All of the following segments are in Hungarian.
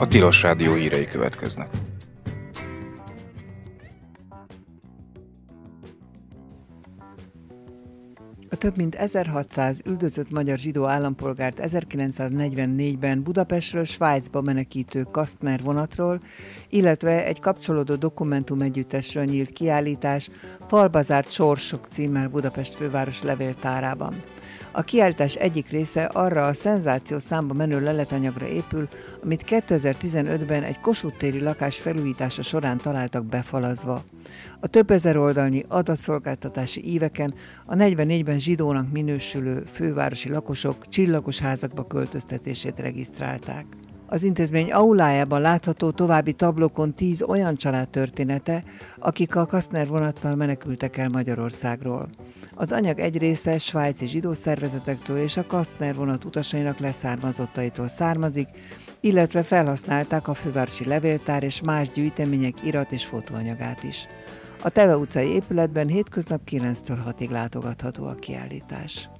Tilos Rádió hírei következnek. A több mint 1600 üldözött magyar zsidó állampolgárt 1944-ben Budapestről Svájcba menekítő Kastner vonatról, illetve egy kapcsolódó dokumentumegyüttesről nyílt kiállítás Falba zárt sorsok címmel Budapest főváros levéltárában. A kiállítás egyik része arra a szenzációs számba menő leletanyagra épül, amit 2015-ben egy Kossuth téri lakás felújítása során találtak befalazva. A több ezer oldalnyi adatszolgáltatási íveken a 44-ben zsidónak minősülő fővárosi lakosok csillagos házakba költöztetését regisztrálták. Az intézmény aulájában látható további tablókon 10 olyan család története, akik a Kastner vonattal menekültek el Magyarországról. Az anyag egy része svájci zsidó szervezetektől és a Kastner vonat utasainak leszármazottaitól származik, illetve felhasználták a fővárosi levéltár és más gyűjtemények irat- és fotóanyagát is. A Teve utcai épületben hétköznap 9-től 6-ig látogatható a kiállítás.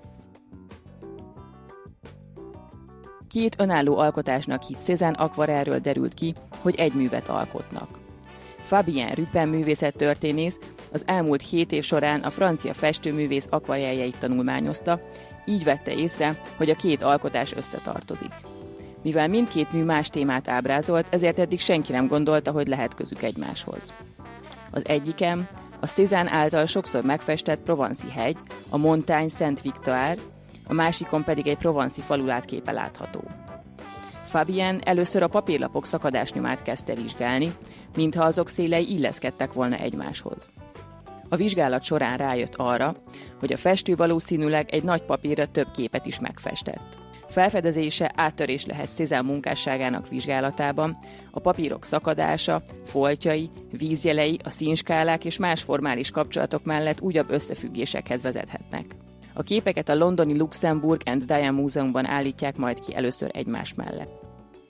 Két önálló alkotásnak hitt Cézanne akvarelről derült ki, hogy egy művet alkotnak. Fabien Rupen művészettörténész az elmúlt 7 év során a francia festőművész akvareljeit tanulmányozta, így vette észre, hogy a két alkotás összetartozik. Mivel mindkét mű más témát ábrázolt, ezért eddig senki nem gondolta, hogy lehet közük egymáshoz. Az egyiken a Cézanne által sokszor megfestett Provenci hegy, a Montagne Saint-Victoire, a másikon pedig egy provanci falulátképe látható. Fabien először a papírlapok szakadásnyomát kezdte vizsgálni, mintha azok szélei illeszkedtek volna egymáshoz. A vizsgálat során rájött arra, hogy a festő valószínűleg egy nagy papírra több képet is megfestett. Felfedezése áttörés lehet Cézanne munkásságának vizsgálatában, a papírok szakadása, foltjai, vízjelei, a színskálák és más formális kapcsolatok mellett újabb összefüggésekhez vezethetnek. A képeket a londoni Luxembourg and Diane Múzeumban állítják majd ki először egymás mellett.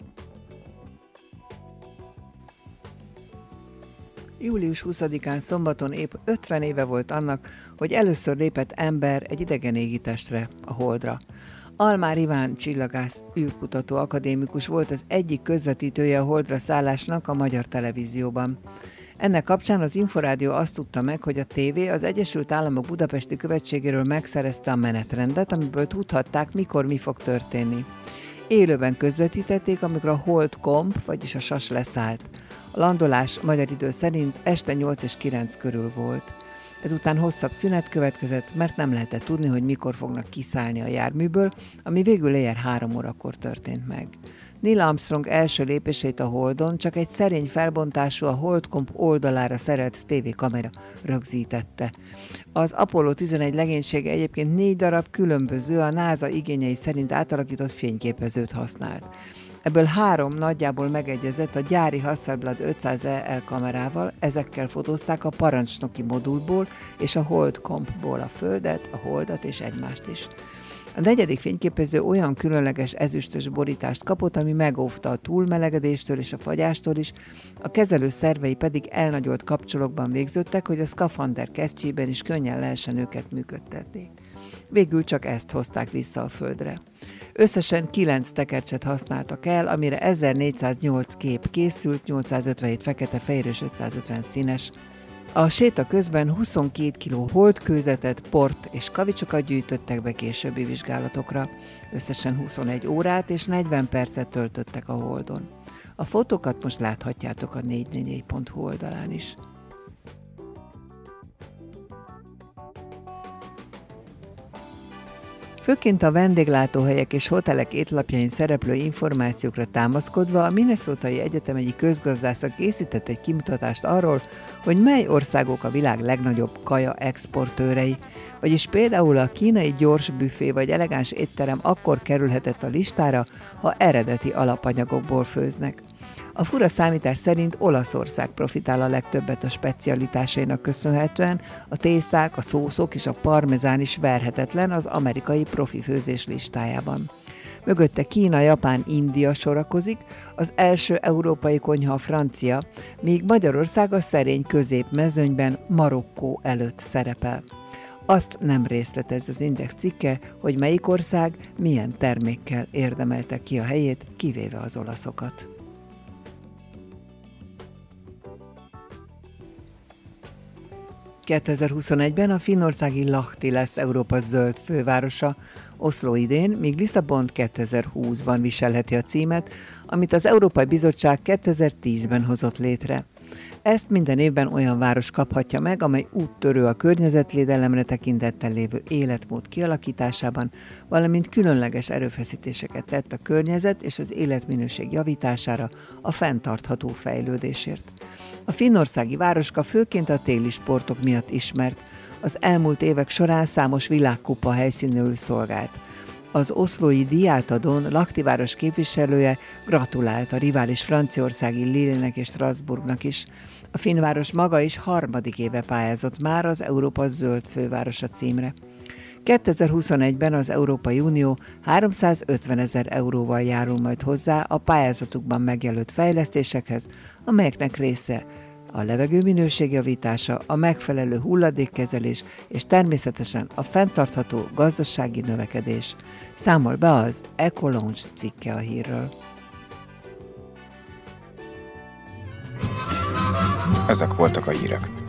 Július 20-án szombaton épp 50 éve volt annak, hogy először lépett ember egy idegen égitestre, a Holdra. Almár Iván csillagász űrkutató akadémikus volt az egyik közvetítője a Holdra szállásnak a magyar televízióban. Ennek kapcsán az Inforádió azt tudta meg, hogy a tévé az Egyesült Államok budapesti követségéről megszerezte a menetrendet, amiből tudhatták, mikor mi fog történni. Élőben közvetítették, amikor a Holdkomp, vagyis a sas leszállt. A landolás magyar idő szerint este 8 és 9 körül volt. Ezután hosszabb szünet következett, mert nem lehetett tudni, hogy mikor fognak kiszállni a járműből, ami végül éjjel 3 órakor történt meg. Neil Armstrong első lépését a Holdon csak egy szerény felbontású, a Holdkomp oldalára szerelt tévékamera rögzítette. Az Apollo 11 legénysége egyébként 4 darab különböző, a NASA igényei szerint átalakított fényképezőt használt. Ebből 3 nagyjából megegyezett a gyári Hasselblad 500EL kamerával, ezekkel fotózták a parancsnoki modulból és a Holdkompból a Földet, a Holdat és egymást is. A 4. fényképező olyan különleges ezüstös borítást kapott, ami megóvta a túlmelegedéstől és a fagyástól is, a kezelő szervei pedig elnagyolt kapcsolókban végződtek, hogy a szkafander kesztyében is könnyen lehessen őket működtetni. Végül csak ezt hozták vissza a Földre. Összesen 9 tekercset használtak el, amire 1408 kép készült, 857 fekete-fehér és 550 színes. A séta közben 22 kg holdkőzetet, port és kavicsokat gyűjtöttek be későbbi vizsgálatokra. Összesen 21 órát és 40 percet töltöttek a Holdon. A fotókat most láthatjátok a 444.hu oldalán is. Főként a vendéglátóhelyek és hotelek étlapjain szereplő információkra támaszkodva a Minnesotai Egyetem egyik közgazdásza készített egy kimutatást arról, hogy mely országok a világ legnagyobb kaja exportőrei, vagyis például a kínai gyors büfé vagy elegáns étterem akkor kerülhetett a listára, ha eredeti alapanyagokból főznek. A fura számítás szerint Olaszország profitál a legtöbbet a specialitásainak köszönhetően, a tészták, a szószok és a parmezán is verhetetlen az amerikai profi főzés listájában. Mögötte Kína, Japán, India sorakozik, az első európai konyha a francia, míg Magyarország a szerény középmezőnyben Marokkó előtt szerepel. Azt nem részletez az Index cikke, hogy melyik ország milyen termékkel érdemelte ki a helyét, kivéve az olaszokat. 2021-ben a finnországi Lahti lesz Európa zöld fővárosa, Oszló idén, míg Lisszabon 2020-ban viselheti a címet, amit az Európai Bizottság 2010-ben hozott létre. Ezt minden évben olyan város kaphatja meg, amely úttörő a környezetvédelemre tekintettel lévő életmód kialakításában, valamint különleges erőfeszítéseket tett a környezet és az életminőség javítására, a fenntartható fejlődésért. A finnországi városka főként a téli sportok miatt ismert, az elmúlt évek során számos világkupa helyszínül szolgált. Az oszlói díjátadón Lahti város képviselője gratulált a rivális franciaországi Lille-nek és Strasbourgnak is. A finnváros maga is harmadik éve pályázott már az Európa zöld fővárosa címre. 2021-ben az Európai Unió 350 000 euróval járul majd hozzá a pályázatukban megjelölt fejlesztésekhez, amelyeknek része a levegőminőség javítása, a megfelelő hulladékkezelés és természetesen a fenntartható gazdasági növekedés. Számol be az Ecolounge cikke a hírről. Ezek voltak a hírek.